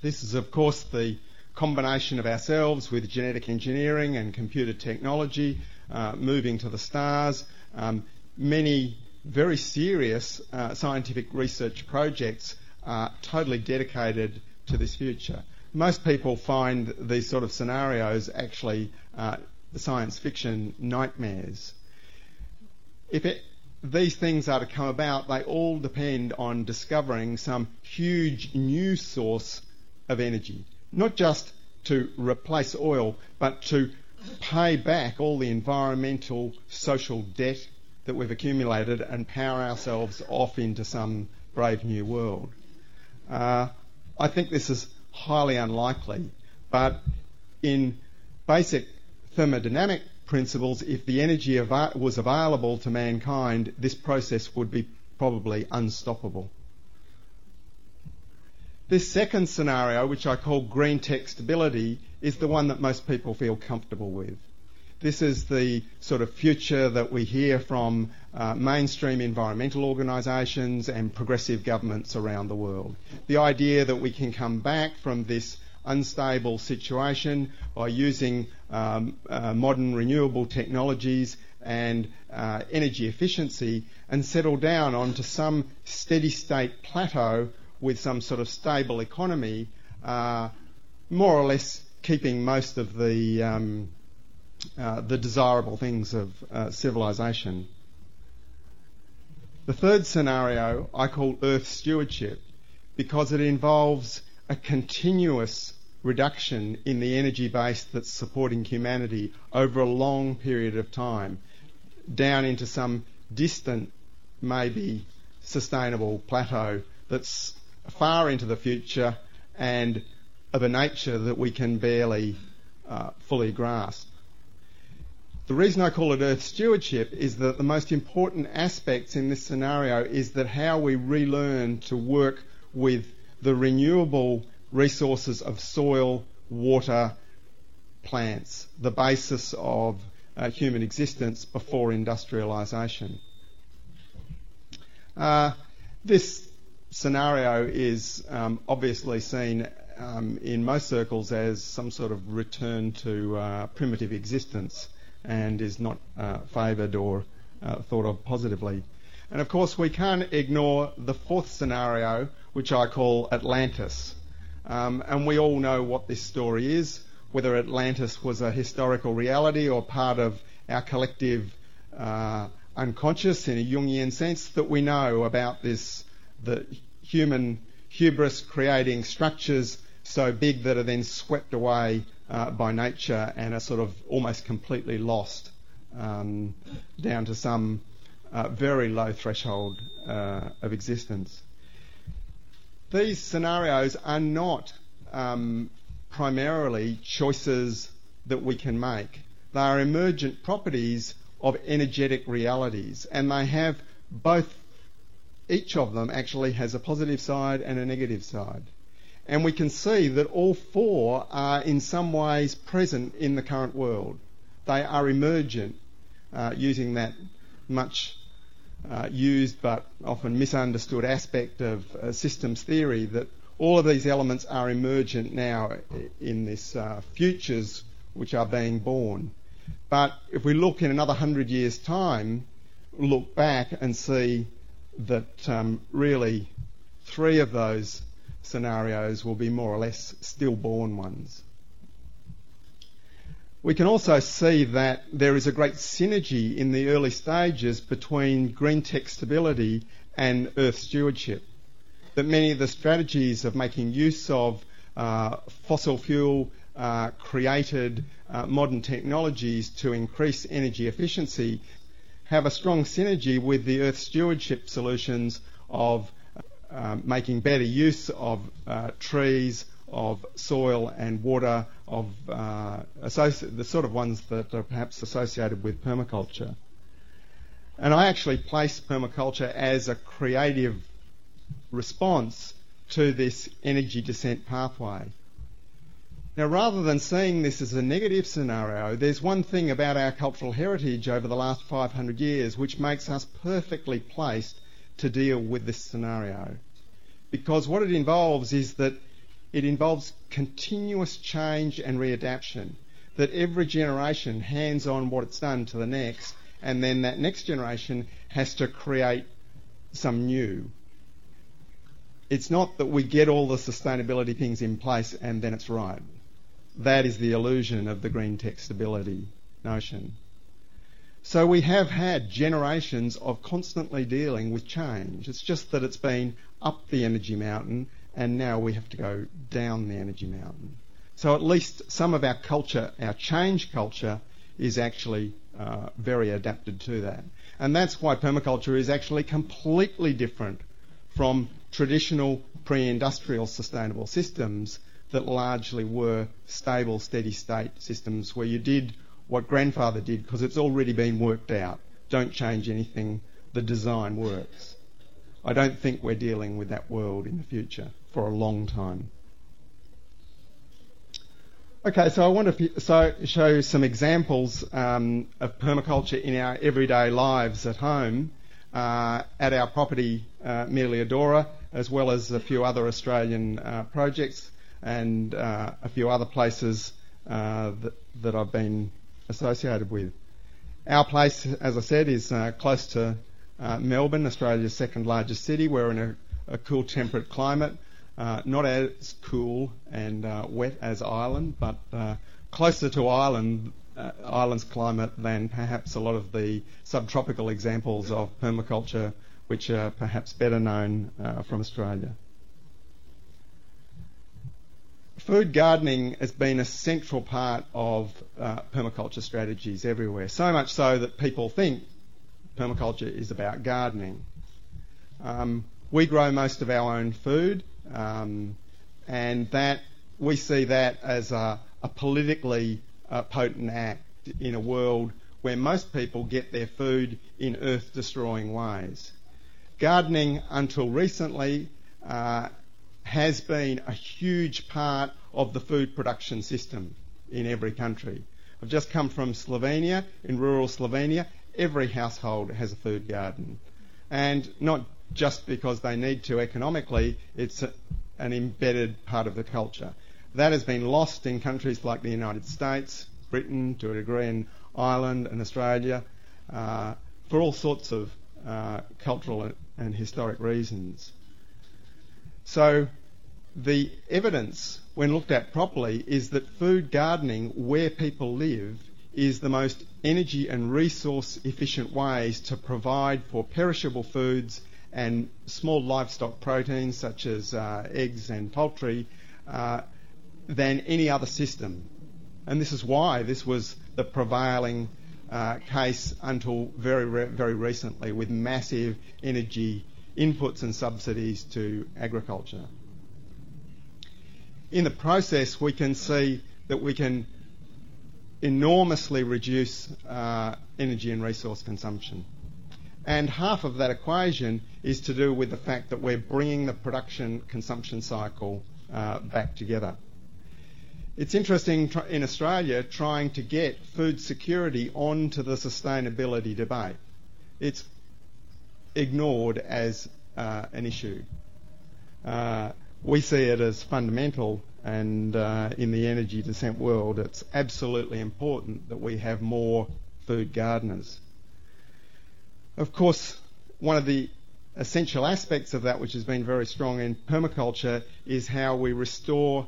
This is, of course, the combination of ourselves with genetic engineering and computer technology, moving to the stars. Many very serious scientific research projects are totally dedicated to this future. Most people find these sort of scenarios actually science fiction nightmares. These things are to come about, they all depend on discovering some huge new source of energy, not just to replace oil, but to pay back all the environmental, social debt that we've accumulated and power ourselves off into some brave new world. I think this is highly unlikely, but in basic thermodynamic principles, if the energy was available to mankind, this process would be probably unstoppable. This second scenario, which I call green tech stability, is the one that most people feel comfortable with. This is the sort of future that we hear from mainstream environmental organisations and progressive governments around the world. The idea that we can come back from this unstable situation by using modern renewable technologies and energy efficiency and settle down onto some steady state plateau with some sort of stable economy, more or less keeping most of the desirable things of civilization. The third scenario I call Earth stewardship, because it involves a continuous reduction in the energy base that's supporting humanity over a long period of time, down into some distant, maybe sustainable plateau that's far into the future and of a nature that we can barely fully grasp. The reason I call it Earth stewardship is that the most important aspects in this scenario is that how we relearn to work with the renewable resources of soil, water, plants, the basis of human existence before industrialisation. This scenario is obviously seen in most circles as some sort of return to primitive existence and is not favoured or thought of positively. And of course we can't ignore the fourth scenario, which I call Atlantis. And we all know what this story is, whether Atlantis was a historical reality or part of our collective unconscious in a Jungian sense, that we know about this, the human hubris creating structures so big that are then swept away by nature and are sort of almost completely lost down to some very low threshold of existence. These scenarios are not primarily choices that we can make. They are emergent properties of energetic realities, and they have both. Each of them actually has a positive side and a negative side. And we can see that all four are in some ways present in the current world. They are emergent, using that much used but often misunderstood aspect of systems theory, that all of these elements are emergent now in this futures which are being born. But if we look in another 100 years' time, look back and see that really three of those scenarios will be more or less stillborn ones. We can also see that there is a great synergy in the early stages between green tech stability and Earth stewardship. That many of the strategies of making use of fossil fuel created modern technologies to increase energy efficiency have a strong synergy with the Earth stewardship solutions of making better use of trees, of soil and water, of the sort of ones that are perhaps associated with permaculture. And I actually place permaculture as a creative response to this energy descent pathway. Now, rather than seeing this as a negative scenario, there's one thing about our cultural heritage over the last 500 years which makes us perfectly placed to deal with this scenario. Because what it involves is that it involves continuous change and readaptation, that every generation hands on what it's done to the next, and then that next generation has to create some new. It's not that we get all the sustainability things in place and then it's right. That is the illusion of the green tech stability notion. So we have had generations of constantly dealing with change. It's just that it's been up the energy mountain and now we have to go down the energy mountain. So at least some of our culture, our change culture, is actually very adapted to that. And that's why permaculture is actually completely different from traditional pre-industrial sustainable systems that largely were stable, steady state systems where you did what grandfather did because it's already been worked out. Don't change anything, the design works. I don't think we're dealing with that world in the future for a long time. Okay, so I want to show some examples of permaculture in our everyday lives at home, at our property Mealiadora, as well as a few other Australian projects and a few other places that I've been associated with. Our place, as I said, is close to Melbourne, Australia's second largest city. We're in a cool, temperate climate. Not as cool and wet as Ireland, but closer to Ireland's climate than perhaps a lot of the subtropical examples of permaculture, which are perhaps better known from Australia. Food gardening has been a central part of permaculture strategies everywhere, so much so that people think permaculture is about gardening. We grow most of our own food, and that we see that as a politically potent act in a world where most people get their food in earth-destroying ways. Gardening, until recently, has been a huge part of the food production system in every country. I've just come from Slovenia. In rural Slovenia, every household has a food garden. And not just because they need to economically, it's an embedded part of the culture. That has been lost in countries like the United States, Britain, to a degree, and Ireland and Australia, for all sorts of cultural and historic reasons. So the evidence, when looked at properly, is that food gardening where people live is the most energy and resource efficient ways to provide for perishable foods and small livestock proteins such as eggs and poultry than any other system. And this is why this was the prevailing case until very recently, with massive energy inputs and subsidies to agriculture. In the process, we can see that we can enormously reduce energy and resource consumption. And half of that equation is to do with the fact that we're bringing the production-consumption cycle back together. It's interesting in Australia trying to get food security onto the sustainability debate. It's ignored as an issue. We see it as fundamental, and in the energy descent world, it's absolutely important that we have more food gardeners. Of course, one of the essential aspects of that, which has been very strong in permaculture, is how we restore,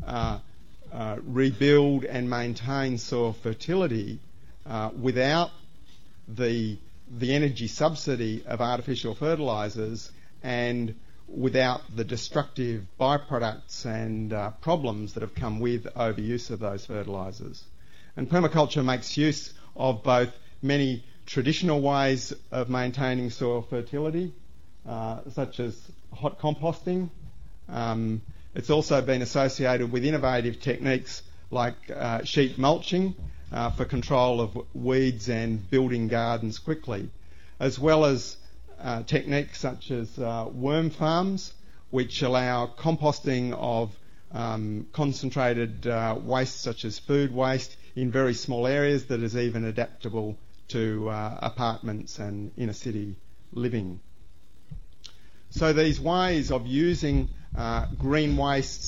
rebuild and maintain soil fertility without the energy subsidy of artificial fertilisers and without the destructive byproducts and problems that have come with overuse of those fertilisers. And permaculture makes use of both many traditional ways of maintaining soil fertility, such as hot composting. It's also been associated with innovative techniques like sheet mulching for control of weeds and building gardens quickly, as well as techniques such as worm farms, which allow composting of concentrated waste such as food waste in very small areas that is even adaptable to apartments and inner city living. So these ways of using green wastes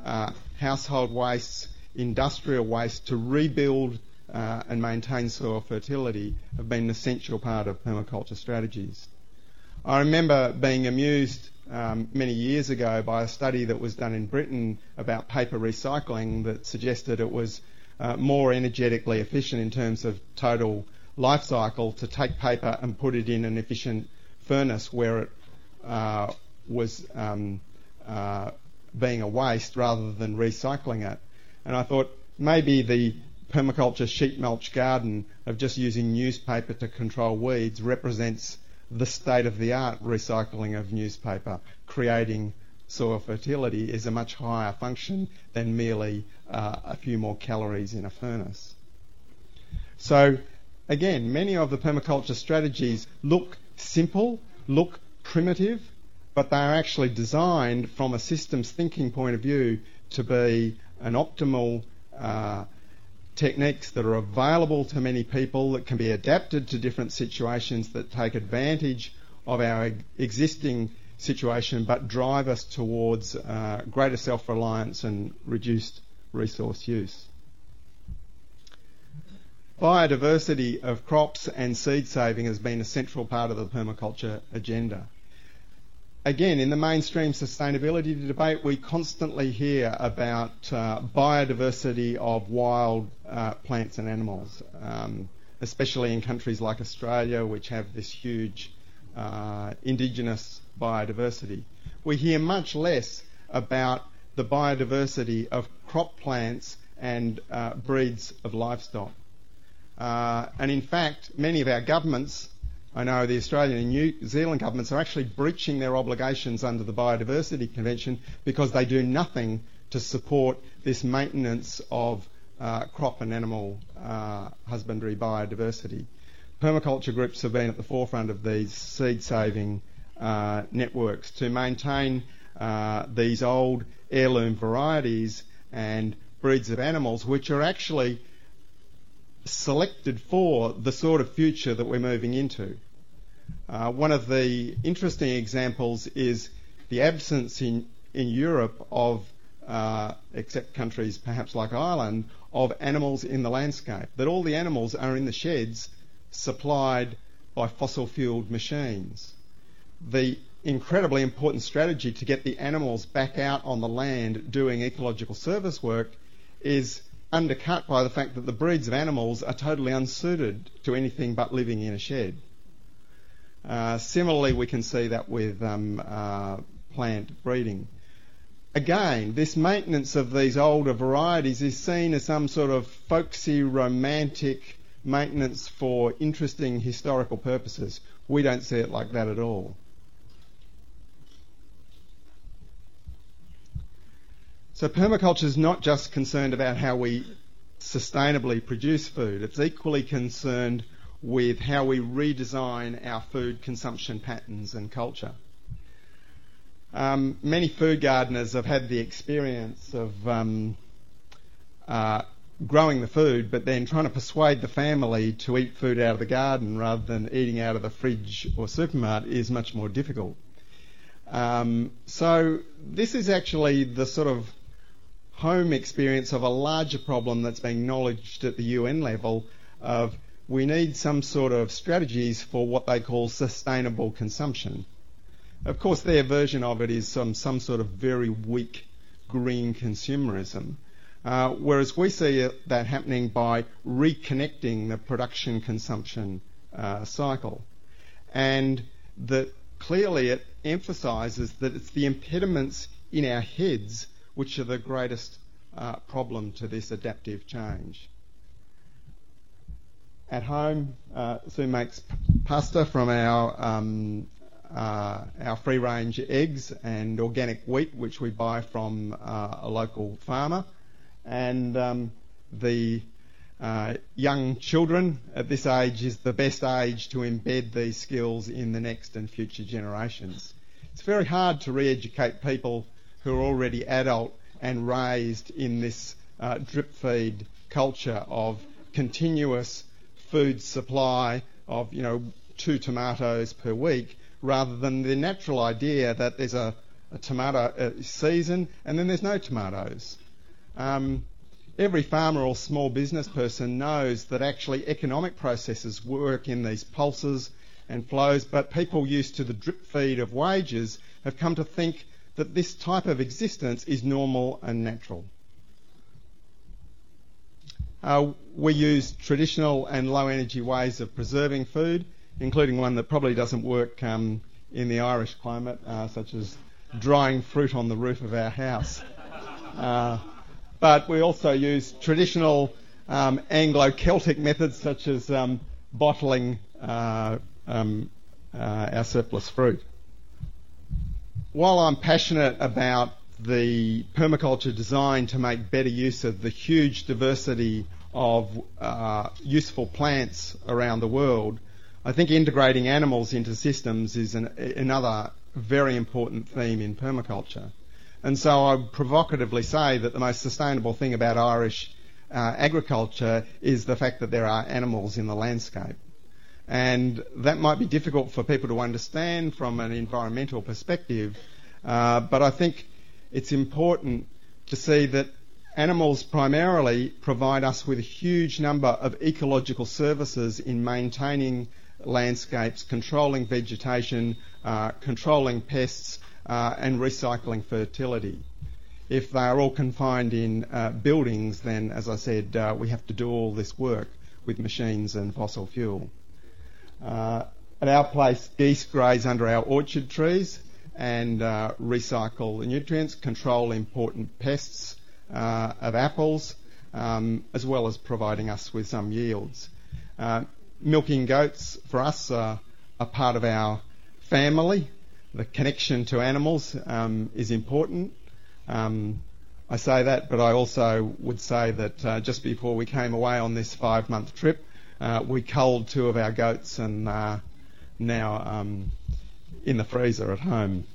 household wastes, industrial waste to rebuild and maintain soil fertility have been an essential part of permaculture strategies. I remember being amused many years ago by a study that was done in Britain about paper recycling that suggested it was more energetically efficient in terms of total life cycle to take paper and put it in an efficient furnace where it was being a waste rather than recycling it. And I thought maybe the permaculture sheet mulch garden of just using newspaper to control weeds represents the state-of-the-art recycling of newspaper. Creating soil fertility is a much higher function than merely a few more calories in a furnace. So again, many of the permaculture strategies look simple, look primitive, but they are actually designed from a systems thinking point of view to be an optimal techniques that are available to many people, that can be adapted to different situations, that take advantage of our existing situation but drive us towards greater self-reliance and reduced resource use. Biodiversity of crops and seed saving has been a central part of the permaculture agenda. Again, in the mainstream sustainability debate, we constantly hear about biodiversity of wild plants and animals, especially in countries like Australia, which have this huge indigenous biodiversity. We hear much less about the biodiversity of crop plants and breeds of livestock. And in fact, many of our governments, I know the Australian and New Zealand governments, are actually breaching their obligations under the Biodiversity Convention because they do nothing to support this maintenance of crop and animal husbandry biodiversity. Permaculture groups have been at the forefront of these seed-saving networks to maintain these old heirloom varieties and breeds of animals which are actually selected for the sort of future that we're moving into. One of the interesting examples is the absence in Europe of, except countries perhaps like Ireland, of animals in the landscape. That all the animals are in the sheds supplied by fossil-fuelled machines. The incredibly important strategy to get the animals back out on the land doing ecological service work is undercut by the fact that the breeds of animals are totally unsuited to anything but living in a shed. Similarly, we can see that with plant breeding. Again, this maintenance of these older varieties is seen as some sort of folksy, romantic maintenance for interesting historical purposes. We don't see it like that at all. So permaculture is not just concerned about how we sustainably produce food. It's equally concerned with how we redesign our food consumption patterns and culture. Many food gardeners have had the experience of growing the food but then trying to persuade the family to eat food out of the garden rather than eating out of the fridge or supermarket is much more difficult. So this is actually the sort of home experience of a larger problem that's being acknowledged at the UN level of we need some sort of strategies for what they call sustainable consumption. Of course, their version of it is some sort of very weak green consumerism, whereas we see that happening by reconnecting the production-consumption cycle. And that clearly it emphasises that it's the impediments in our heads which are the greatest problem to this adaptive change. At home, Sue makes pasta from our free-range eggs and organic wheat, which we buy from a local farmer. And the young children at this age is the best age to embed these skills in the next and future generations. It's very hard to re-educate people who are already adult and raised in this drip feed culture of continuous food supply of 2 tomatoes per week, rather than the natural idea that there's a a tomato season, and then there's no tomatoes. Every farmer or small business person knows that actually economic processes work in these pulses and flows, but people used to the drip feed of wages have come to think that this type of existence is normal and natural. We use traditional and low energy ways of preserving food, including one that probably doesn't work in the Irish climate, such as drying fruit on the roof of our house. But we also use traditional Anglo-Celtic methods such as bottling our surplus fruit. While I'm passionate about the permaculture design to make better use of the huge diversity of useful plants around the world, I think integrating animals into systems is another very important theme in permaculture. And so I would provocatively say that the most sustainable thing about Irish agriculture is the fact that there are animals in the landscape. And that might be difficult for people to understand from an environmental perspective, but I think it's important to see that animals primarily provide us with a huge number of ecological services in maintaining landscapes, controlling vegetation, controlling pests, and recycling fertility. If they are all confined in buildings, then, as I said, we have to do all this work with machines and fossil fuel. At our place, geese graze under our orchard trees and recycle the nutrients, control important pests of apples, as well as providing us with some yields. Milking goats, for us, are a part of our family. The connection to animals is important. I say that, but I also would say that just before we came away on this 5-month trip, we culled 2 of our goats and now in the freezer at home.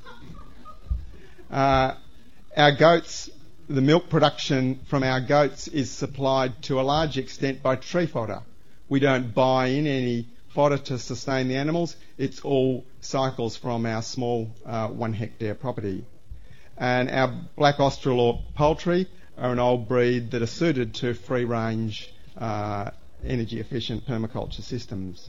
Our goats, the milk production from our goats is supplied to a large extent by tree fodder. We don't buy in any fodder to sustain the animals. It's all cycles from our small 1 hectare property. And our Black Australorp poultry are an old breed that are suited to free-range, energy-efficient permaculture systems.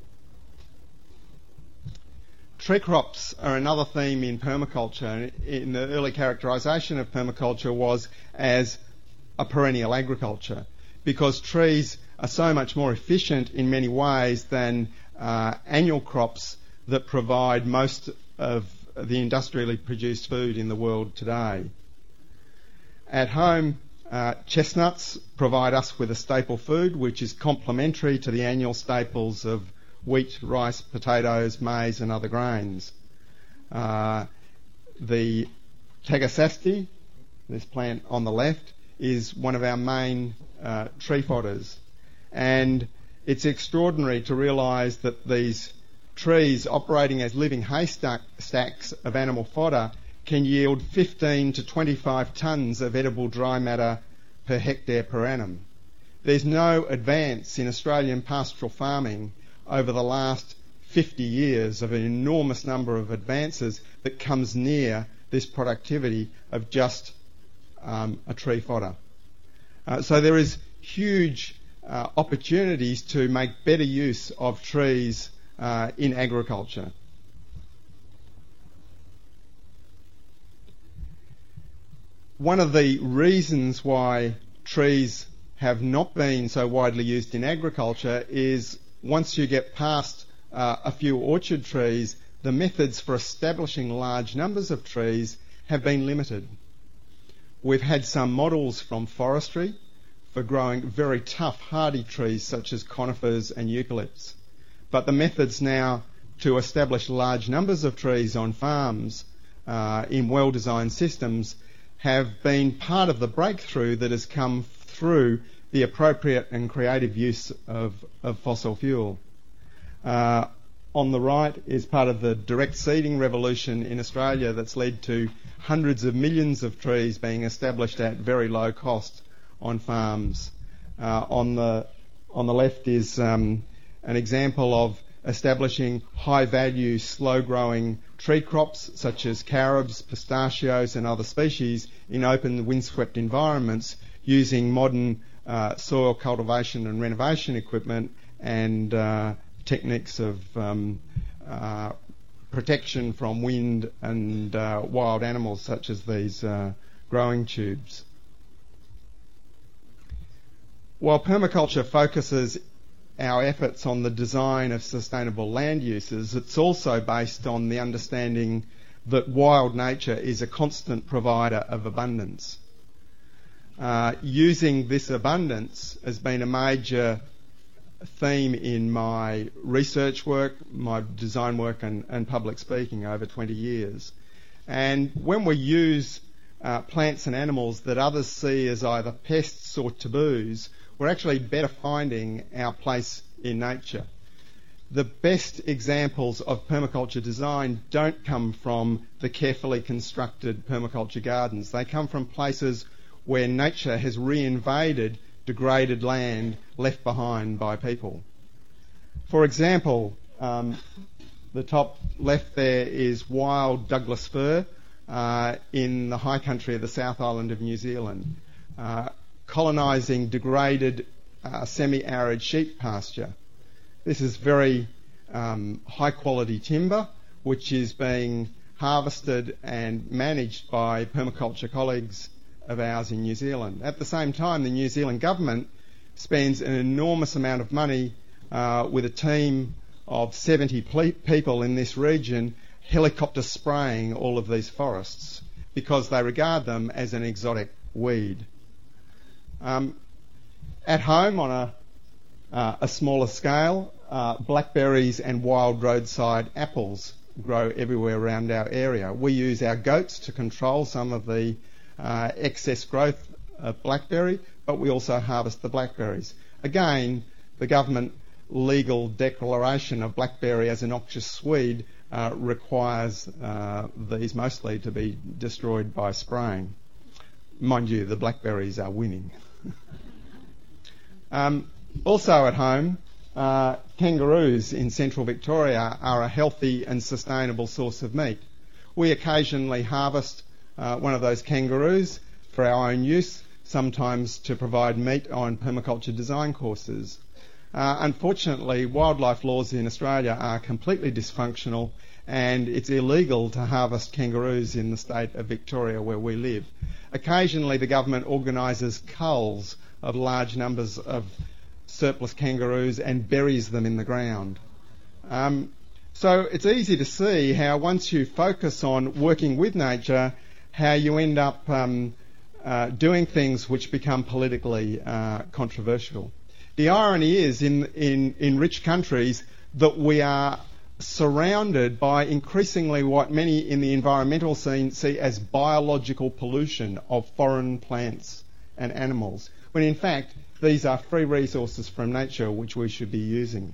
Tree crops are another theme in permaculture. In the early characterisation of permaculture was as a perennial agriculture, because trees are so much more efficient in many ways than annual crops that provide most of the industrially produced food in the world today. At home, chestnuts provide us with a staple food which is complementary to the annual staples of wheat, rice, potatoes, maize and other grains. The Tagasasti, this plant on the left, is one of our main tree fodders. And it's extraordinary to realise that these trees operating as living haystacks of animal fodder can yield 15 to 25 tonnes of edible dry matter per hectare per annum. There's no advance in Australian pastoral farming over the last 50 years of an enormous number of advances that comes near this productivity of just a tree fodder. So there is huge opportunities to make better use of trees in agriculture. One of the reasons why trees have not been so widely used in agriculture is once you get past a few orchard trees, the methods for establishing large numbers of trees have been limited. We've had some models from forestry for growing very tough hardy trees such as conifers and eucalypts. But the methods now to establish large numbers of trees on farms in well-designed systems have been part of the breakthrough that has come through the appropriate and creative use of fossil fuel. On the right is part of the direct seeding revolution in Australia that's led to hundreds of millions of trees being established at very low cost on farms. On the left is an example of establishing high-value, slow-growing tree crops such as carobs, pistachios and other species in open windswept environments using modern soil cultivation and renovation equipment and techniques of protection from wind and wild animals such as these growing tubes. While permaculture focuses our efforts on the design of sustainable land uses, it's also based on the understanding that wild nature is a constant provider of abundance. Using this abundance has been a major theme in my research work, my design work and public speaking over 20 years. And when we use plants and animals that others see as either pests or taboos, we're actually better finding our place in nature. The best examples of permaculture design don't come from the carefully constructed permaculture gardens. They come from places where nature has reinvaded degraded land left behind by people. For example, the top left there is wild Douglas fir in the high country of the South Island of New Zealand, colonising degraded semi-arid sheep pasture. This is very high quality timber which is being harvested and managed by permaculture colleagues of ours in New Zealand. At the same time, the New Zealand government spends an enormous amount of money with a team of 70 people in this region helicopter spraying all of these forests because they regard them as an exotic weed. At home, on a smaller scale, blackberries and wild roadside apples grow everywhere around our area. We use our goats to control some of the excess growth of blackberry, but we also harvest the blackberries. Again, the government legal declaration of blackberry as a noxious weed requires these mostly to be destroyed by spraying. Mind you, the blackberries are winning. Also at home, kangaroos in central Victoria are a healthy and sustainable source of meat. We occasionally harvest one of those kangaroos for our own use, sometimes to provide meat on permaculture design courses. Unfortunately, wildlife laws in Australia are completely dysfunctional and it's illegal to harvest kangaroos in the state of Victoria where we live. Occasionally the government organises culls of large numbers of surplus kangaroos and buries them in the ground. So it's easy to see how once you focus on working with nature, how you end up doing things which become politically controversial. The irony is in rich countries that we are surrounded by increasingly what many in the environmental scene see as biological pollution of foreign plants and animals, when in fact these are free resources from nature which we should be using.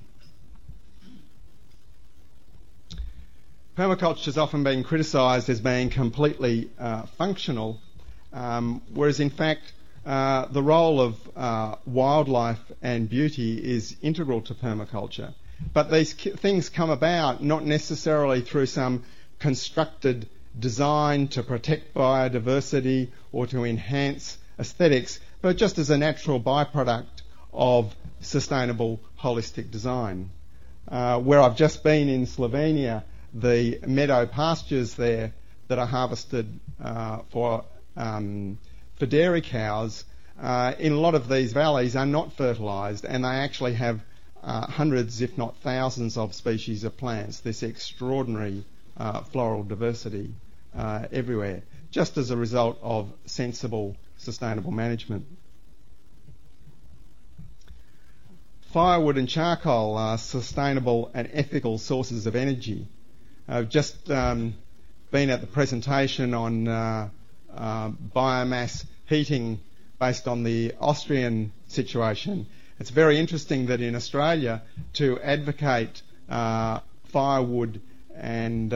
Permaculture has often been criticised as being completely functional, whereas in fact the role of wildlife and beauty is integral to permaculture. But these things come about not necessarily through some constructed design to protect biodiversity or to enhance aesthetics, but just as a natural byproduct of sustainable holistic design. Where I've just been in Slovenia, the meadow pastures there that are harvested for dairy cows, in a lot of these valleys are not fertilised, and they actually have hundreds, if not thousands, of species of plants. This extraordinary floral diversity everywhere, just as a result of sensible, sustainable management. Firewood and charcoal are sustainable and ethical sources of energy. I've just been at the presentation on biomass heating based on the Austrian situation. It's very interesting that in Australia to advocate firewood and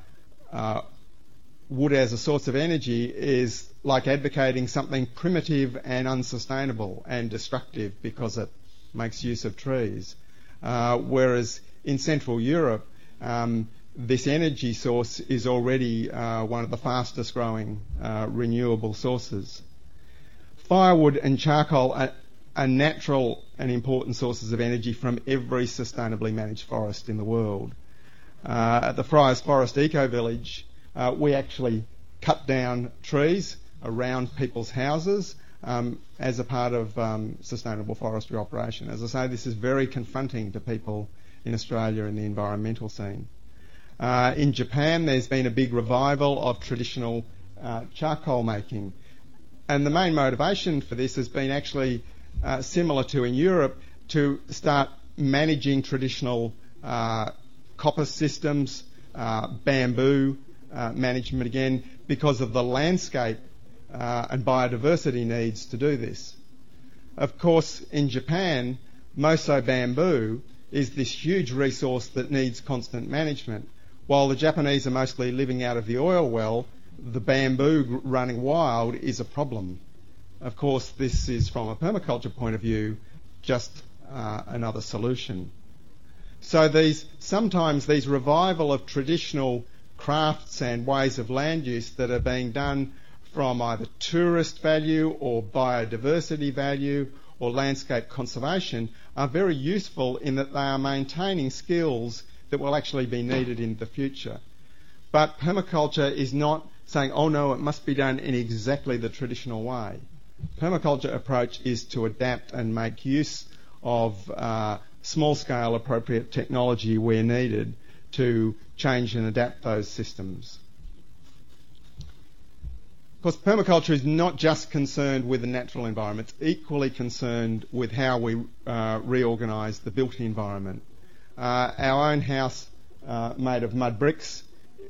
wood as a source of energy is like advocating something primitive and unsustainable and destructive because it makes use of trees. whereas in Central Europe, this energy source is already one of the fastest growing renewable sources. Firewood and charcoal are natural and important sources of energy from every sustainably managed forest in the world. At the Friars Forest Eco Village, we actually cut down trees around people's houses as a part of sustainable forestry operation. As I say, this is very confronting to people in Australia in the environmental scene. In Japan, there's been a big revival of traditional charcoal making. And the main motivation for this has been actually similar to in Europe, to start managing traditional copper systems, bamboo management again, because of the landscape and biodiversity needs to do this. Of course, in Japan, Moso bamboo is this huge resource that needs constant management. While the Japanese are mostly living out of the oil well, the bamboo running wild is a problem. Of course, this is, from a permaculture point of view, just another solution. So sometimes these revival of traditional crafts and ways of land use that are being done from either tourist value or biodiversity value or landscape conservation are very useful in that they are maintaining skills that will actually be needed in the future. But permaculture is not saying, oh no, it must be done in exactly the traditional way. Permaculture approach is to adapt and make use of small-scale appropriate technology where needed to change and adapt those systems. Of course, permaculture is not just concerned with the natural environment, it's equally concerned with how we reorganise the built environment. Our own house, made of mud bricks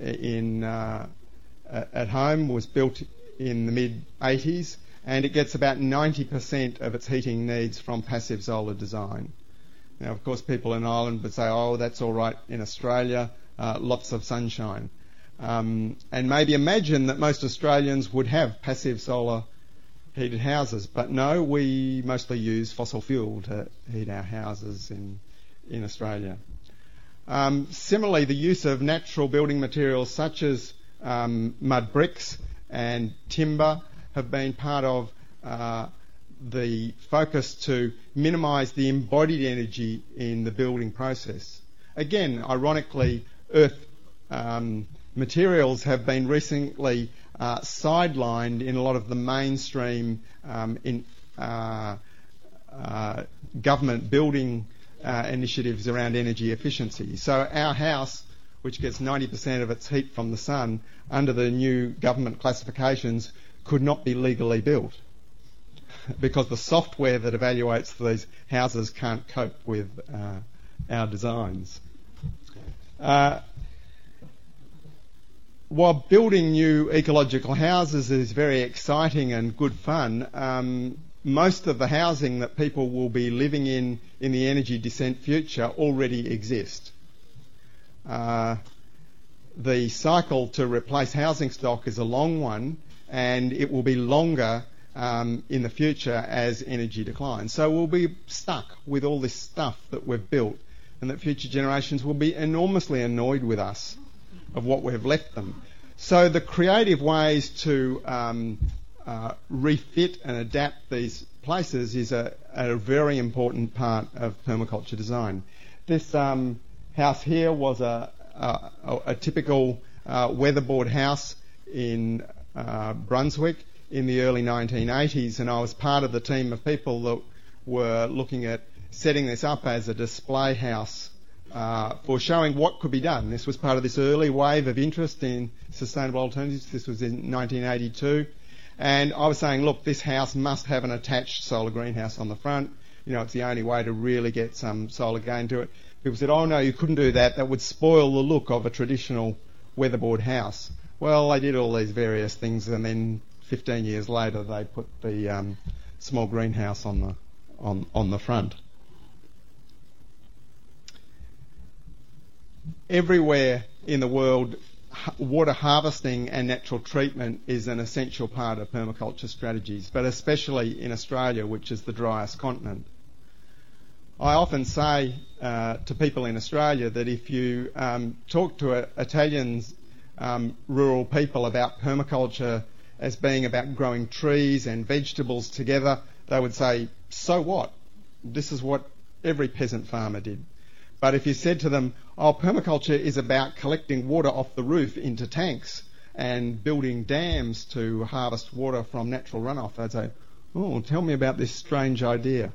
at home, was built in the mid-80s, and it gets about 90% of its heating needs from passive solar design. Now, of course, people in Ireland would say, oh, that's all right in Australia, lots of sunshine. And maybe imagine that most Australians would have passive solar heated houses, but no, we mostly use fossil fuel to heat our houses in Australia. Similarly, the use of natural building materials such as mud bricks and timber have been part of the focus to minimise the embodied energy in the building process. Again, ironically, earth materials have been recently sidelined in a lot of the mainstream government building initiatives around energy efficiency. So our house, which gets 90% of its heat from the sun, under the new government classifications, could not be legally built because the software that evaluates these houses can't cope with our designs. While building new ecological houses is very exciting and good fun, most of the housing that people will be living in the energy descent future already exist. The cycle to replace housing stock is a long one, and it will be longer in the future as energy declines. So we'll be stuck with all this stuff that we've built, and that future generations will be enormously annoyed with us of what we've left them. So the creative ways to refit and adapt these places is a very important part of permaculture design. This house here was a typical weatherboard house in Brunswick in the early 1980s, and I was part of the team of people that were looking at setting this up as a display house for showing what could be done. This was part of this early wave of interest in sustainable alternatives. This was in 1982. And I was saying, look, this house must have an attached solar greenhouse on the front. You know, it's the only way to really get some solar gain to it. People said, oh no, you couldn't do that. That would spoil the look of a traditional weatherboard house. Well, they did all these various things, and then 15 years later they put the small greenhouse on the front. Everywhere in the world, water harvesting and natural treatment is an essential part of permaculture strategies, but especially in Australia, which is the driest continent. I often say to people in Australia that if you talk to Italians, rural people, about permaculture as being about growing trees and vegetables together, they would say, so what? This is what every peasant farmer did. But if you said to them, oh, permaculture is about collecting water off the roof into tanks and building dams to harvest water from natural runoff, they'd say, oh, tell me about this strange idea.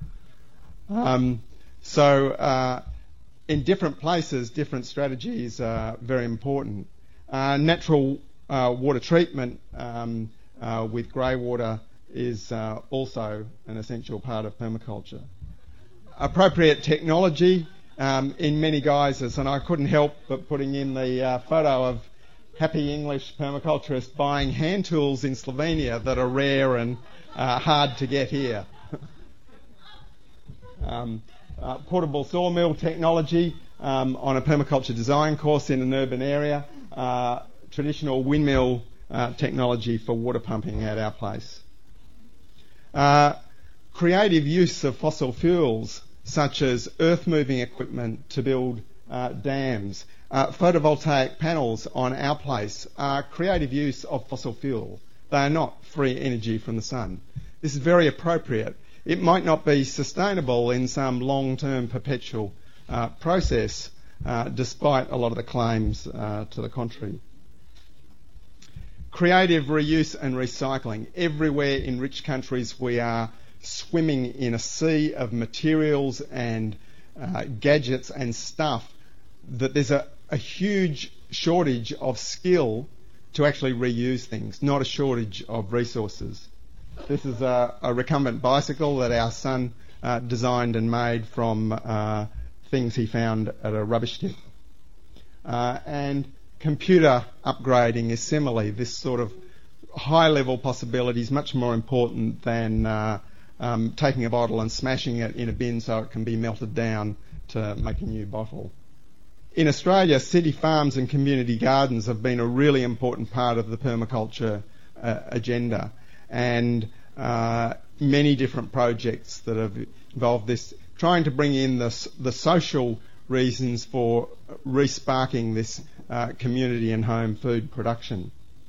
So in different places, different strategies are very important. Natural water treatment with grey water is also an essential part of permaculture. Appropriate technology in many guises, and I couldn't help but putting in the photo of happy English permaculturists buying hand tools in Slovenia that are rare and hard to get here. Portable sawmill technology on a permaculture design course in an urban area. Traditional windmill technology for water pumping at our place. Creative use of fossil fuels such as earth-moving equipment to build dams. Photovoltaic panels on our place are creative use of fossil fuel. They are not free energy from the sun. This is very appropriate. It might not be sustainable in some long-term perpetual process, despite a lot of the claims to the contrary. Creative reuse and recycling. Everywhere in rich countries we are swimming in a sea of materials and gadgets and stuff that there's a huge shortage of skill to actually reuse things, not a shortage of resources. This is a recumbent bicycle that our son designed and made from things he found at a rubbish tip. And computer upgrading is similarly. This sort of high-level possibility is much more important than taking a bottle and smashing it in a bin so it can be melted down to make a new bottle. In Australia, city farms and community gardens have been a really important part of the permaculture agenda, and many different projects that have involved this, trying to bring in the social reasons for re-sparking this community and home food production.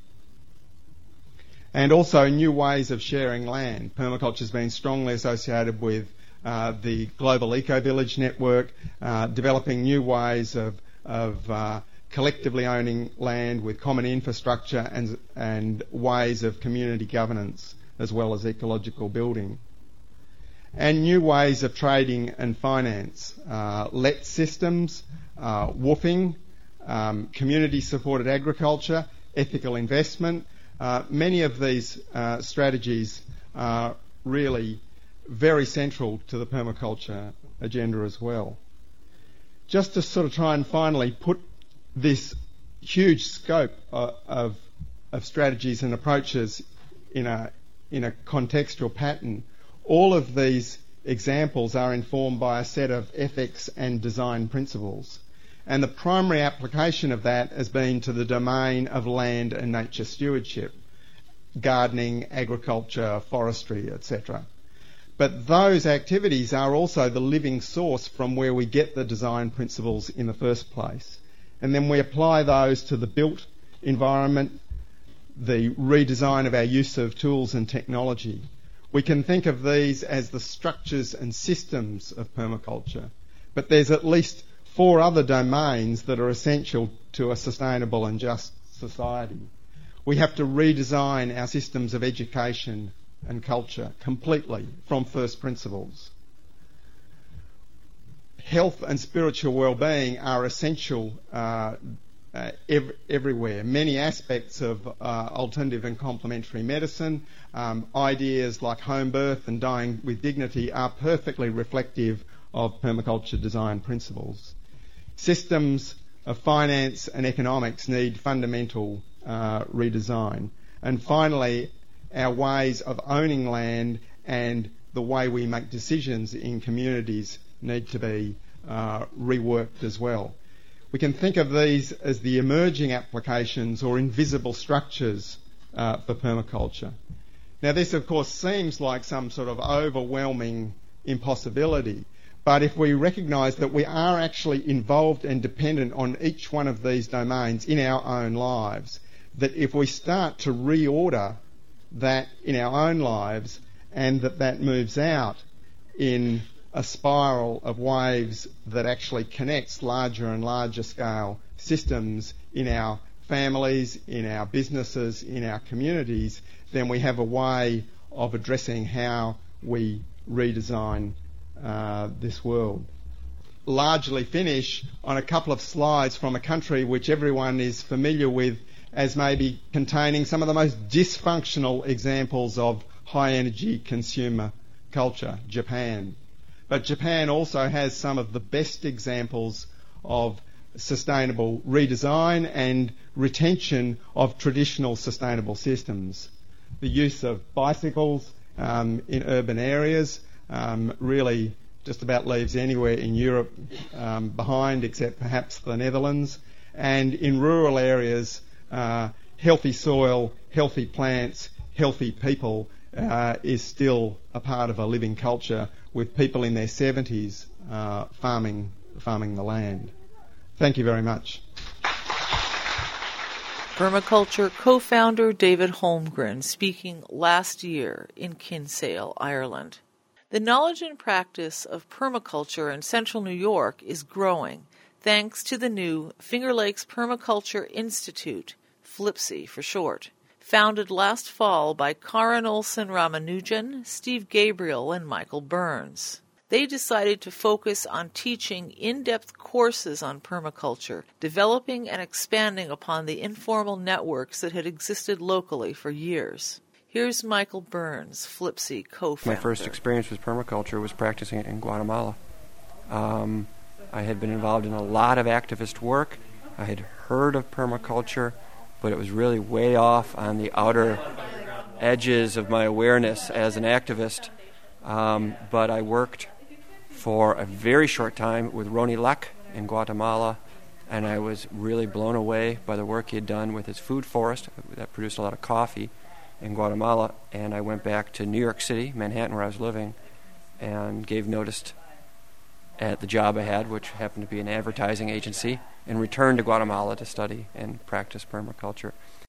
And also new ways of sharing land. Permaculture has been strongly associated with the Global Eco-Village Network, developing new ways of collectively owning land with common infrastructure and ways of community governance as well as ecological building. And new ways of trading and finance, let systems, woofing, community-supported agriculture, ethical investment. Many of these strategies are really very central to the permaculture agenda as well. Just to sort of try and finally put this huge scope of strategies and approaches in a contextual pattern, all of these examples are informed by a set of ethics and design principles. And the primary application of that has been to the domain of land and nature stewardship, gardening, agriculture, forestry, etc. But those activities are also the living source from where we get the design principles in the first place. And then we apply those to the built environment, the redesign of our use of tools and technology. We can think of these as the structures and systems of permaculture, but there's at least 4 other domains that are essential to a sustainable and just society. We have to redesign our systems of education and culture completely from first principles. Health and spiritual well-being are essential everywhere. Many aspects of alternative and complementary medicine, ideas like home birth and dying with dignity are perfectly reflective of permaculture design principles. Systems of finance and economics need fundamental redesign. And finally, our ways of owning land and the way we make decisions in communities need to be reworked as well. We can think of these as the emerging applications or invisible structures for permaculture. Now this of course seems like some sort of overwhelming impossibility, But if we recognise that we are actually involved and dependent on each one of these domains in our own lives, that if we start to reorder that in our own lives and that moves out in a spiral of waves that actually connects larger and larger scale systems in our families, in our businesses, in our communities, then we have a way of addressing how we redesign this world. Largely finish on a couple of slides from a country which everyone is familiar with as maybe containing some of the most dysfunctional examples of high-energy consumer culture, Japan. But Japan also has some of the best examples of sustainable redesign and retention of traditional sustainable systems. The use of bicycles in urban areas really just about leaves anywhere in Europe behind, except perhaps the Netherlands. And in rural areas, healthy soil, healthy plants, healthy people is still a part of a living culture, with people in their 70s farming the land. Thank you very much. Permaculture co-founder David Holmgren speaking last year in Kinsale, Ireland. The knowledge and practice of permaculture in central New York is growing thanks to the new Finger Lakes Permaculture Institute, FLIPSI for short, founded last fall by Karin Olsen Ramanujan, Steve Gabriel, and Michael Burns. They decided to focus on teaching in-depth courses on permaculture, developing and expanding upon the informal networks that had existed locally for years. Here's Michael Burns, FLIPSI co-founder. My first experience with permaculture was practicing it in Guatemala. I had been involved in a lot of activist work. I had heard of permaculture, but it was really way off on the outer edges of my awareness as an activist. But I worked for a very short time with Ronnie Lech in Guatemala, and I was really blown away by the work he had done with his food forest that produced a lot of coffee in Guatemala. And I went back to New York City, Manhattan, where I was living, and gave notice at the job I had, which happened to be an advertising agency, and returned to Guatemala to study and practice permaculture.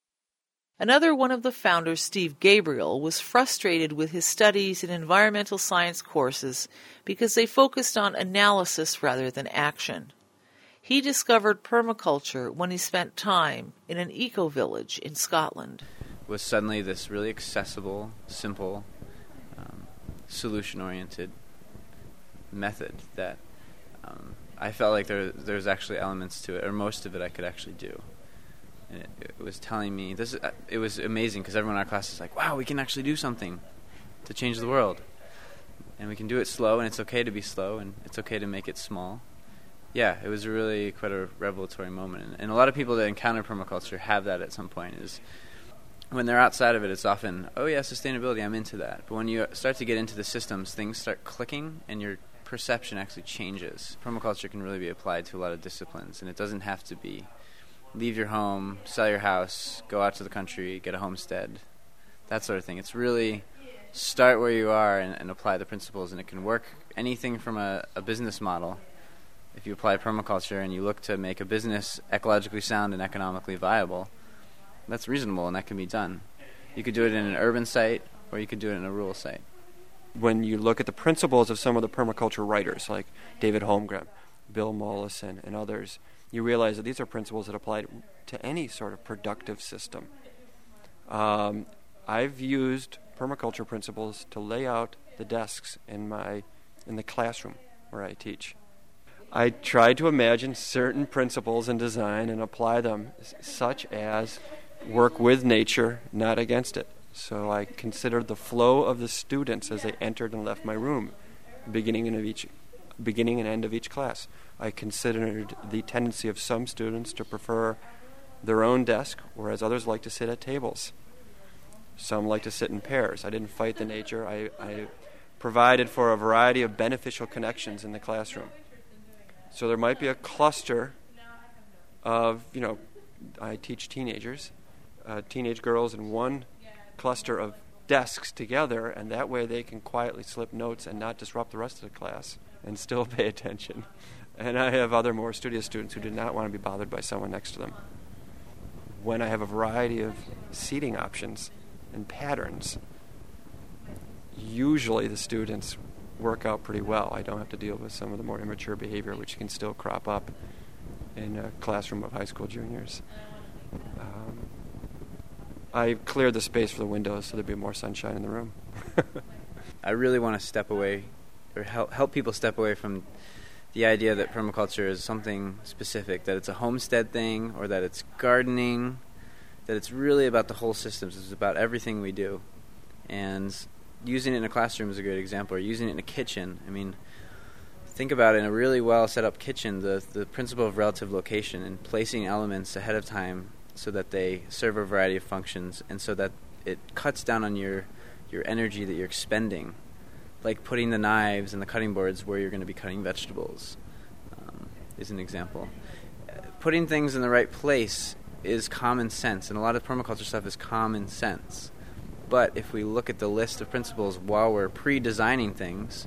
Another one of the founders, Steve Gabriel, was frustrated with his studies in environmental science courses because they focused on analysis rather than action. He discovered permaculture when he spent time in an eco-village in Scotland. It was suddenly this really accessible, simple, solution-oriented method that I felt like there's actually elements to it, or most of it I could actually do. And it was telling me, it was amazing because everyone in our class is like, wow, we can actually do something to change the world. And we can do it slow, and it's okay to be slow, and it's okay to make it small. Yeah, it was really quite a revelatory moment. And a lot of people that encounter permaculture have that at some point. Is when they're outside of it, it's often, oh yeah, sustainability, I'm into that. But when you start to get into the systems, things start clicking, and your perception actually changes. Permaculture can really be applied to a lot of disciplines, and it doesn't have to be leave your home, sell your house, go out to the country, get a homestead, that sort of thing. It's really start where you are and apply the principles, and it can work anything from a business model. If you apply permaculture and you look to make a business ecologically sound and economically viable, that's reasonable and that can be done. You could do it in an urban site or you could do it in a rural site. When you look at the principles of some of the permaculture writers like David Holmgren, Bill Mollison, and others, you realize that these are principles that apply to any sort of productive system. I've used permaculture principles to lay out the desks in the classroom where I teach. I try to imagine certain principles in design and apply them, such as work with nature, not against it. So I considered the flow of the students as they entered and left my room, beginning and end of each class. I considered the tendency of some students to prefer their own desk, whereas others like to sit at tables. Some like to sit in pairs. I didn't fight the nature. I provided for a variety of beneficial connections in the classroom. So there might be a cluster of, I teach teenagers, teenage girls in one cluster of desks together, and that way they can quietly slip notes and not disrupt the rest of the class. and still pay attention. And I have other more studious students who do not want to be bothered by someone next to them. When I have a variety of seating options and patterns, usually the students work out pretty well. I don't have to deal with some of the more immature behavior which can still crop up in a classroom of high school juniors. I cleared the space for the windows so there'd be more sunshine in the room. I really want to step away, or help people step away from the idea that permaculture is something specific, that it's a homestead thing, or that it's gardening, that it's really about the whole systems. It's about everything we do. And using it in a classroom is a great example, or using it in a kitchen. I mean, think about it, in a really well set up kitchen, the principle of relative location and placing elements ahead of time so that they serve a variety of functions and so that it cuts down on your energy that you're expending. Like putting the knives and the cutting boards where you're going to be cutting vegetables is an example. Putting things in the right place is common sense, and a lot of permaculture stuff is common sense. But if we look at the list of principles while we're pre-designing things,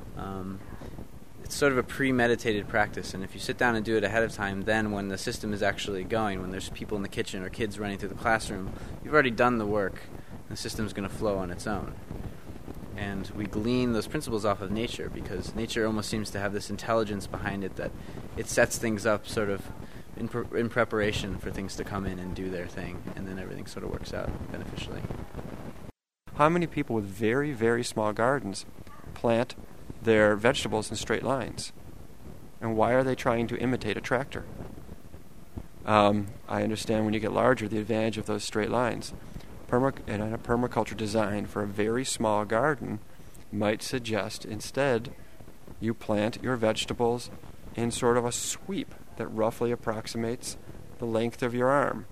it's sort of a premeditated practice. And if you sit down and do it ahead of time, then when the system is actually going, when there's people in the kitchen or kids running through the classroom, you've already done the work, and the system's going to flow on its own. And we glean those principles off of nature, because nature almost seems to have this intelligence behind it that it sets things up sort of in preparation for things to come in and do their thing, and then everything sort of works out beneficially. How many people with very, very small gardens plant their vegetables in straight lines? And why are they trying to imitate a tractor? I understand when you get larger the advantage of those straight lines. And a permaculture design for a very small garden might suggest instead you plant your vegetables in sort of a sweep that roughly approximates the length of your arm.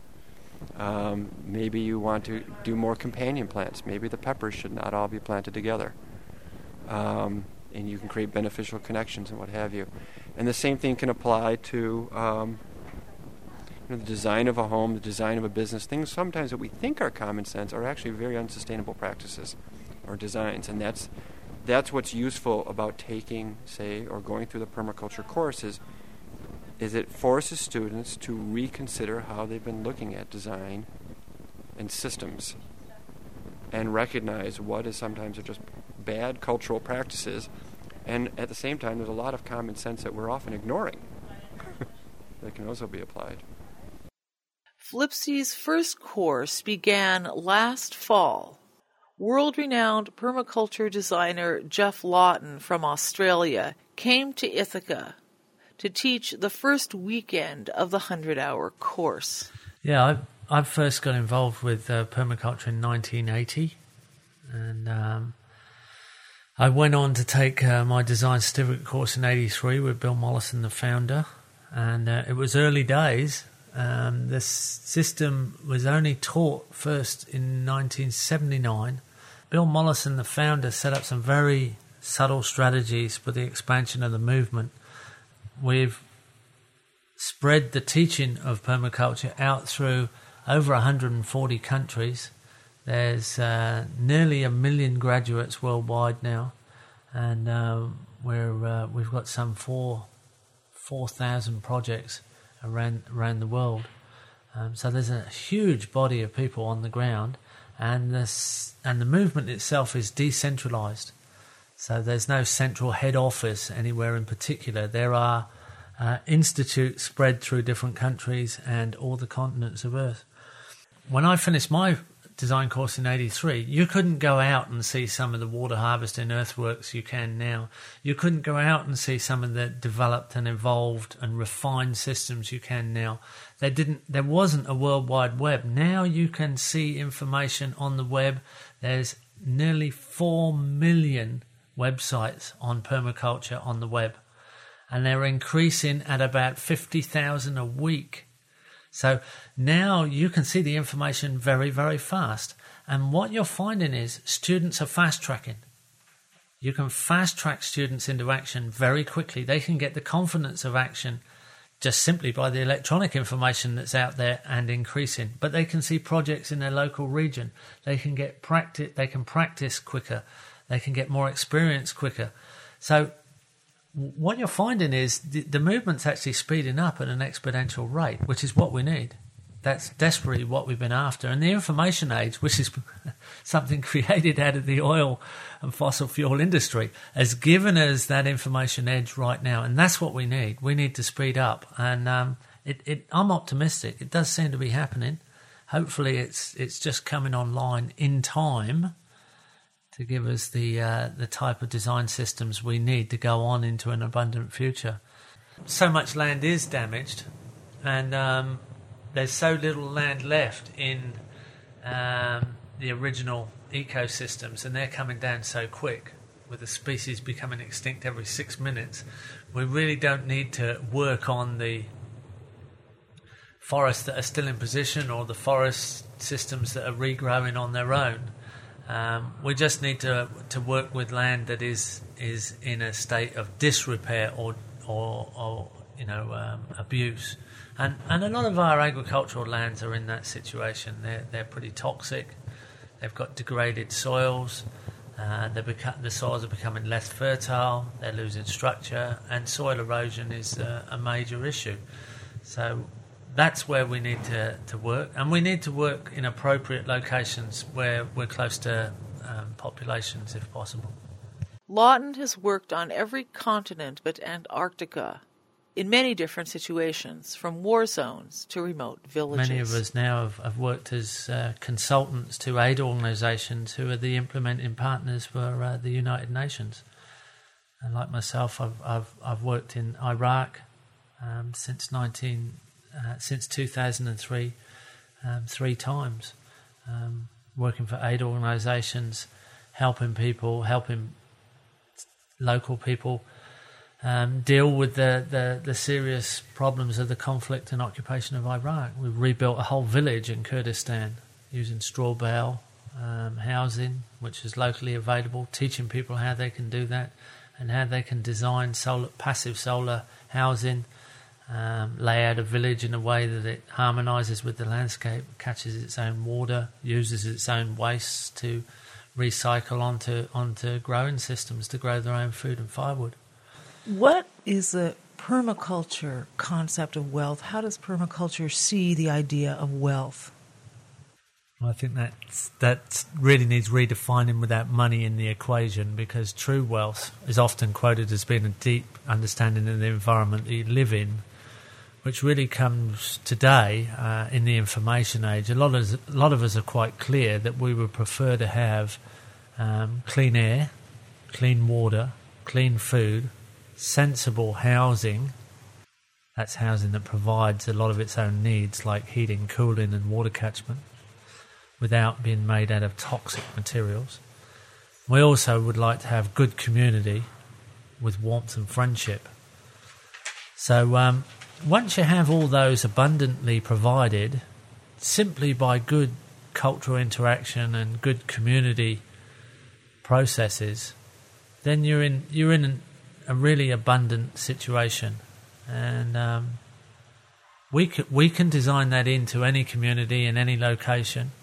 Maybe you want to do more companion plants. Maybe the peppers should not all be planted together. And you can create beneficial connections and what have you. And the same thing can apply to the design of a home, the design of a business. Things sometimes that we think are common sense are actually very unsustainable practices or designs. And that's what's useful about taking, say, or going through the permaculture courses, is it forces students to reconsider how they've been looking at design and systems and recognize what is sometimes are just bad cultural practices, and at the same time there's a lot of common sense that we're often ignoring that can also be applied. FLPC's first course began last fall. World-renowned permaculture designer Geoff Lawton from Australia came to Ithaca to teach the first weekend of the 100-hour course. Yeah, I first got involved with permaculture in 1980, and I went on to take my design certificate course in 83 with Bill Mollison, the founder, and it was early days. This system was only taught first in 1979. Bill Mollison, the founder, set up some very subtle strategies for the expansion of the movement. We've spread the teaching of permaculture out through over 140 countries. There's nearly 1 million graduates worldwide now, and we've got some 4,000 projects around the world. So there's a huge body of people on the ground, and the movement itself is decentralized. So there's no central head office anywhere in particular. There are institutes spread through different countries and all the continents of Earth. When I finished my design course in 83, you couldn't go out and see some of the water harvesting earthworks you can now. You couldn't go out and see some of the developed and evolved and refined systems you can now. There wasn't a World Wide Web. Now you can see information on the web. There's nearly 4 million websites on permaculture on the web, and they're increasing at about 50,000 a week. So now you can see the information very, very fast. And what you're finding is students are fast-tracking. You can fast-track students into action very quickly. They can get the confidence of action just simply by the electronic information that's out there and increasing. But they can see projects in their local region. They can get practice. They can practice quicker. They can get more experience quicker. So what you're finding is the movement's actually speeding up at an exponential rate, which is what we need. That's desperately what we've been after. And the information age, which is something created out of the oil and fossil fuel industry, has given us that information edge right now. And that's what we need. We need to speed up. And I'm optimistic. It does seem to be happening. Hopefully it's just coming online in time to give us the type of design systems we need to go on into an abundant future. So much land is damaged, and there's so little land left in the original ecosystems, and they're coming down so quick, with the species becoming extinct every 6 minutes. We really don't need to work on the forests that are still in position or the forest systems that are regrowing on their own. We just need to work with land that is in a state of disrepair or abuse. And a lot of our agricultural lands are in that situation. They're pretty toxic. They've got degraded soils. The soils are becoming less fertile. They're losing structure, and soil erosion is a major issue. So that's where we need to work, and we need to work in appropriate locations where we're close to populations, if possible. Lawton has worked on every continent but Antarctica, in many different situations, from war zones to remote villages. Many of us now have worked as consultants to aid organisations who are the implementing partners for the United Nations. And like myself, I've worked in Iraq since 2003, 3 times, working for aid organisations, helping local people deal with the serious problems of the conflict and occupation of Iraq. We've rebuilt a whole village in Kurdistan using straw bale housing, which is locally available, teaching people how they can do that and how they can design passive solar housing, lay out a village in a way that it harmonises with the landscape, catches its own water, uses its own waste to recycle onto growing systems to grow their own food and firewood. What is the permaculture concept of wealth? How does permaculture see the idea of wealth? Well, I think that really needs redefining without money in the equation, because true wealth is often quoted as being a deep understanding of the environment that you live in, which really comes today in the information age. A lot of us are quite clear that we would prefer to have clean air, clean water, clean food, sensible housing. That's housing that provides a lot of its own needs, like heating, cooling and water catchment, without being made out of toxic materials. We also would like to have good community with warmth and friendship. So once you have all those abundantly provided, simply by good cultural interaction and good community processes, then you're in a really abundant situation. And we can design that into any community in any location,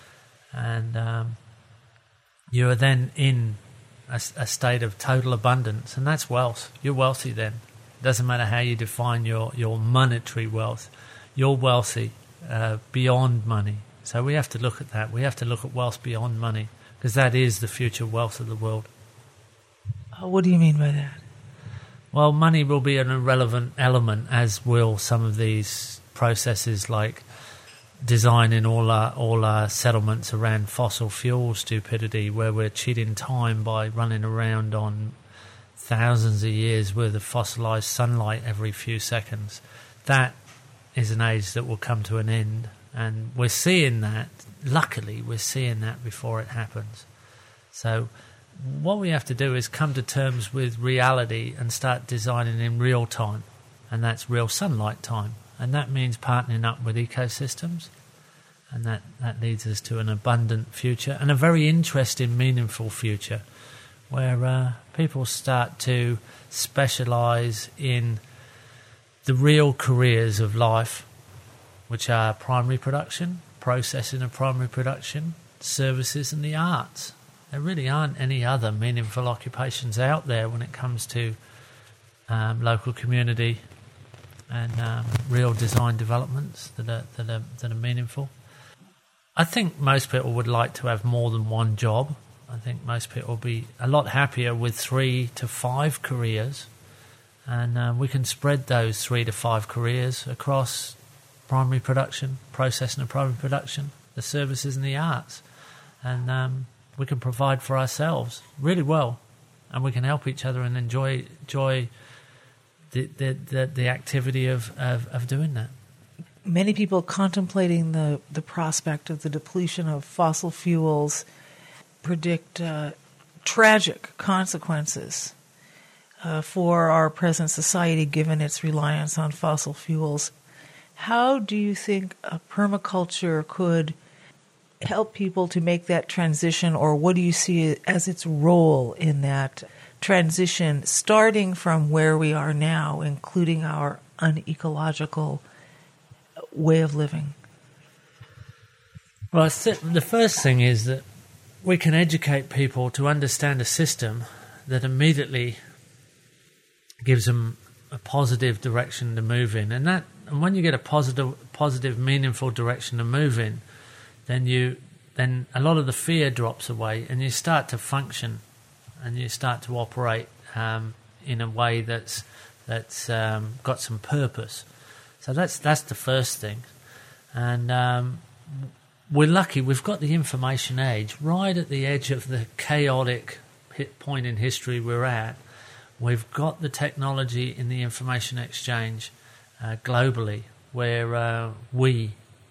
and you are then in a state of total abundance, and that's wealth. You're wealthy then. Doesn't matter how you define your monetary wealth. You're wealthy beyond money. So we have to look at that. We have to look at wealth beyond money, because that is the future wealth of the world. What do you mean by that? Well, money will be an irrelevant element, as will some of these processes like designing all our settlements around fossil fuel stupidity, where we're cheating time by running around on thousands of years worth of fossilised sunlight every few seconds. That is an age that will come to an end, and we're seeing that. Luckily, we're seeing that before it happens. So what we have to do is come to terms with reality and start designing in real time, and that's real sunlight time. And that means partnering up with ecosystems, and that leads us to an abundant future and a very interesting, meaningful future, where people start to specialise in the real careers of life, which are primary production, processing of primary production, services and the arts. There really aren't any other meaningful occupations out there when it comes to local community, and real design developments that are meaningful. I think most people would like to have more than one job. I think most people will be a lot happier with 3 to 5 careers, and we can spread those 3 to 5 careers across primary production, processing and primary production, the services and the arts, and we can provide for ourselves really well, and we can help each other and enjoy the activity of doing that. Many people contemplating the prospect of the depletion of fossil fuels predict tragic consequences for our present society given its reliance on fossil fuels. How do you think permaculture could help people to make that transition, or what do you see as its role in that transition, starting from where we are now, including our unecological way of living? Well, the first thing is that we can educate people to understand a system that immediately gives them a positive direction to move in, and when you get a positive, meaningful direction to move in, then a lot of the fear drops away, and you start to function, and you start to operate in a way that's got some purpose. So that's the first thing, and we're lucky. We've got the information age right at the edge of the chaotic point in history we're at. We've got the technology in the information exchange globally, where we,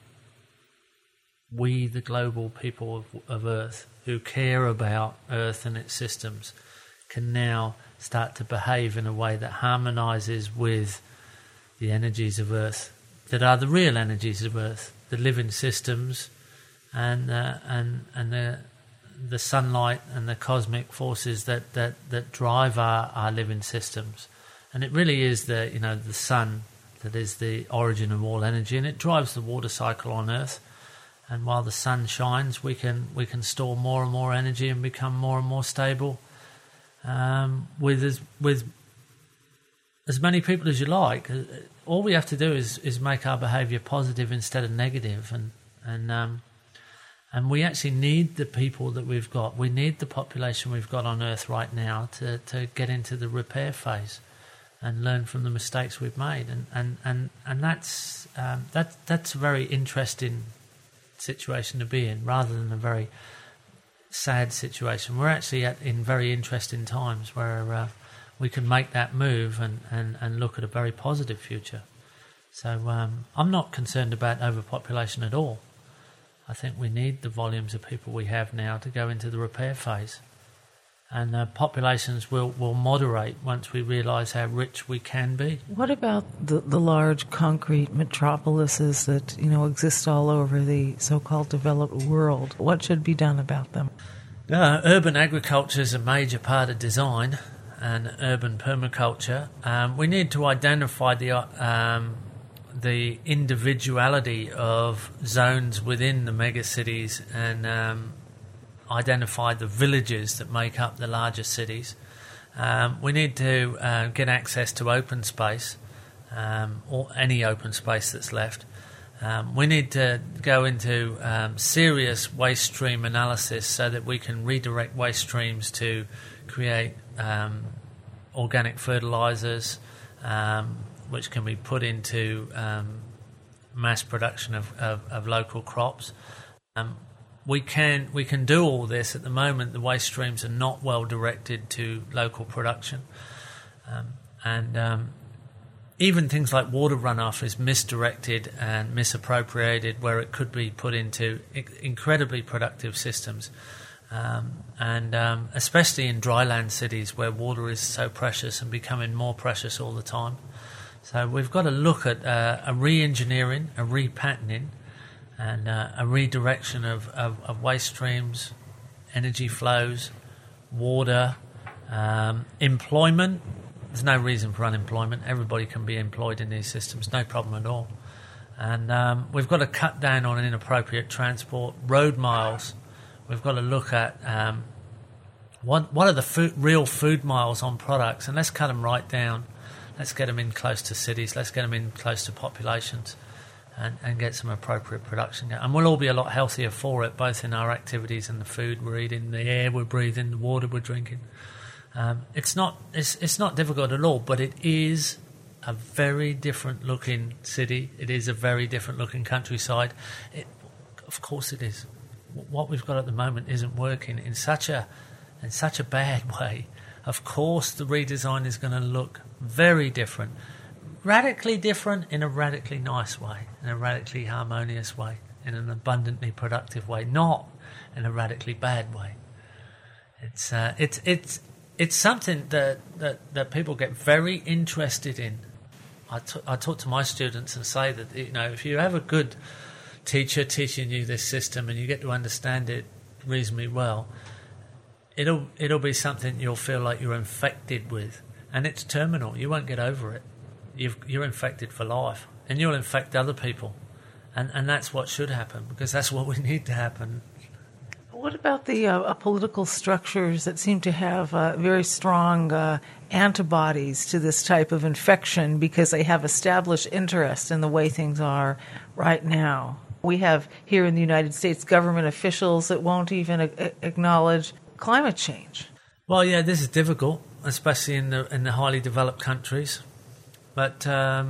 the global people of Earth, who care about Earth and its systems, can now start to behave in a way that harmonises with the energies of Earth, that are the real energies of Earth, the living systems, and the sunlight and the cosmic forces that drive our living systems. And it really is the sun that is the origin of all energy, and it drives the water cycle on Earth. And while the sun shines, we can store more and more energy and become more and more stable with as many people as you like. All we have to do is make our behaviour positive instead of negative, and we actually need the people that we've got. We need the population we've got on Earth right now to get into the repair phase and learn from the mistakes we've made, and that's a very interesting situation to be in, rather than a very sad situation. We're actually in very interesting times where we can make that move and look at a very positive future. So I'm not concerned about overpopulation at all. I think we need the volumes of people we have now to go into the repair phase. And populations will moderate once we realise how rich we can be. What about the large concrete metropolises that exist all over the so-called developed world? What should be done about them? Urban agriculture is a major part of design and urban permaculture. We need to identify the individuality of zones within the megacities and identify the villages that make up the larger cities. We need to get access to open space, or any open space that's left. We need to go into serious waste stream analysis so that we can redirect waste streams to create organic fertilisers, which can be put into mass production of local crops. We can do all this. At the moment, the waste streams are not well directed to local production, and even things like water runoff is misdirected and misappropriated, where it could be put into incredibly productive systems, and especially in dryland cities where water is so precious and becoming more precious all the time. So we've got to look at a re-engineering, a re-patterning, and a redirection of waste streams, energy flows, water, employment. There's no reason for unemployment. Everybody can be employed in these systems, no problem at all. And we've got to cut down on inappropriate transport, road miles. We've got to look at what are the real food miles on products, and let's cut them right down. let's get them in close to cities, let's get them in close to populations, and get some appropriate production. And we'll all be a lot healthier for it, both in our activities and the food we're eating, the air we're breathing, the water we're drinking. It's not difficult at all, but it is a very different looking city. It is a very different looking countryside. Of course it is. What we've got at the moment isn't working in such a bad way. Of course the redesign is going to look very different. Radically different in a radically nice way, in a radically harmonious way, in an abundantly productive way, not in a radically bad way. It's something that people get very interested in. I talk to my students and say that, if you have a good teacher teaching you this system and you get to understand it reasonably well, it'll be something you'll feel like you're infected with, and it's terminal. You won't get over it. You're infected for life, and you'll infect other people, and that's what should happen, because that's what we need to happen. What about the political structures that seem to have very strong antibodies to this type of infection because they have established interest in the way things are right now? We have here in the United States government officials that won't even acknowledge climate change. Well, yeah, this is difficult, especially in the highly developed countries. But,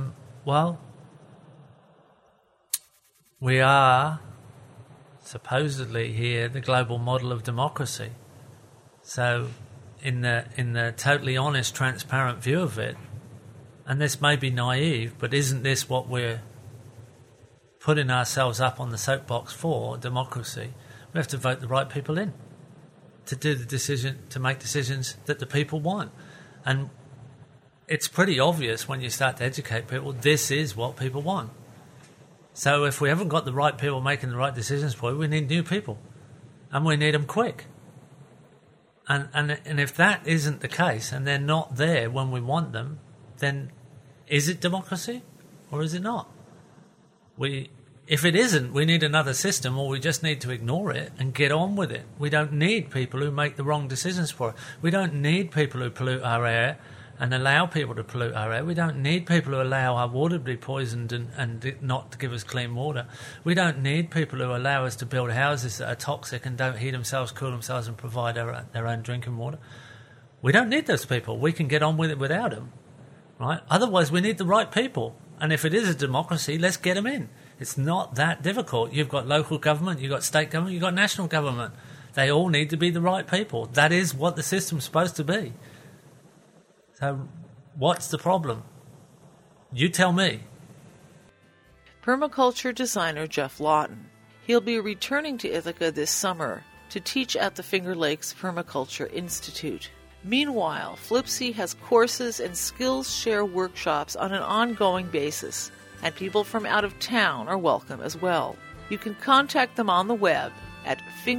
we are supposedly here the global model of democracy. So in the totally honest, transparent view of it, and this may be naive, but isn't this what we're putting ourselves up on the soapbox for, democracy? We have to vote the right people in to do the decision, to make decisions that the people want. And it's pretty obvious when you start to educate people, this is what people want. So if we haven't got the right people making the right decisions for you, we need new people. And we need them quick. And if that isn't the case, and they're not there when we want them, then is it democracy or is it not? If it isn't, we need another system, or we just need to ignore it and get on with it. We don't need people who make the wrong decisions for us. We don't need people who pollute our air and allow people to pollute our air. We don't need people who allow our water to be poisoned and not to give us clean water. We don't need people who allow us to build houses that are toxic and don't heat themselves, cool themselves and provide their own drinking water. We don't need those people. We can get on with it without them, right? Otherwise, we need the right people. And if it is a democracy, let's get them in. It's not that difficult. You've got local government, you've got state government, you've got national government. They all need to be the right people. That is what the system's supposed to be. So what's the problem? You tell me. Permaculture designer Geoff Lawton. He'll be returning to Ithaca this summer to teach at the Finger Lakes Permaculture Institute. Meanwhile, Flipsy has courses and skills share workshops on an ongoing basis, and people from out of town are welcome as well. You can contact them on the web at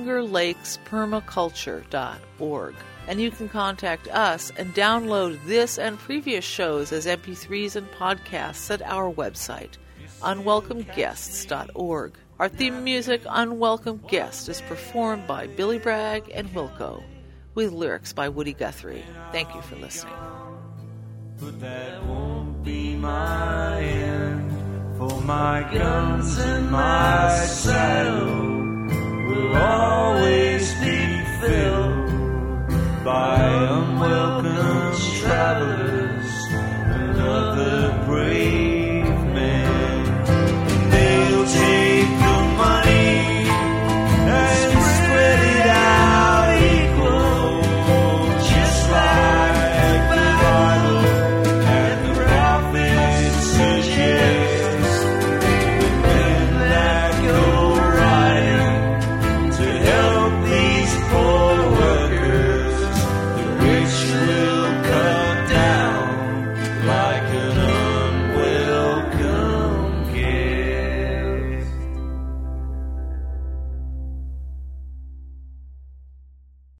fingerlakespermaculture.org. And you can contact us and download this and previous shows as MP3s and podcasts at our website, unwelcomeguests.org. Our theme music, Unwelcome Guest, is performed by Billy Bragg and Wilco, with lyrics by Woody Guthrie. Thank you for listening. But that won't be my end, for my guns and my saddle will always be filled by